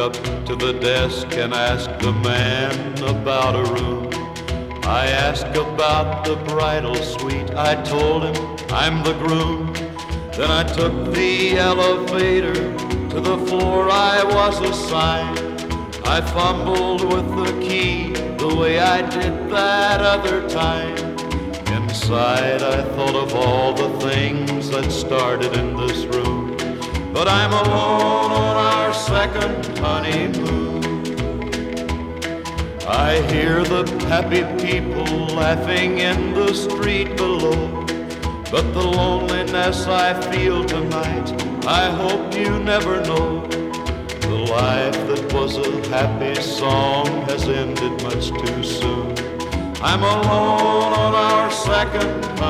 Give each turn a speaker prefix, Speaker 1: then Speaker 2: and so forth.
Speaker 1: up to the desk and asked the man about a room. I asked about the bridal suite. I told him I'm the groom. Then I took the elevator to the floor I was assigned. I fumbled with the key the way I did that other time. Inside I thought of all the things that started in this room. But I'm alone on our second honeymoon. I hear the happy people laughing in the street below, but the loneliness I feel tonight, I hope you never know. The life that was a happy song has ended much too soon. I'm alone on our second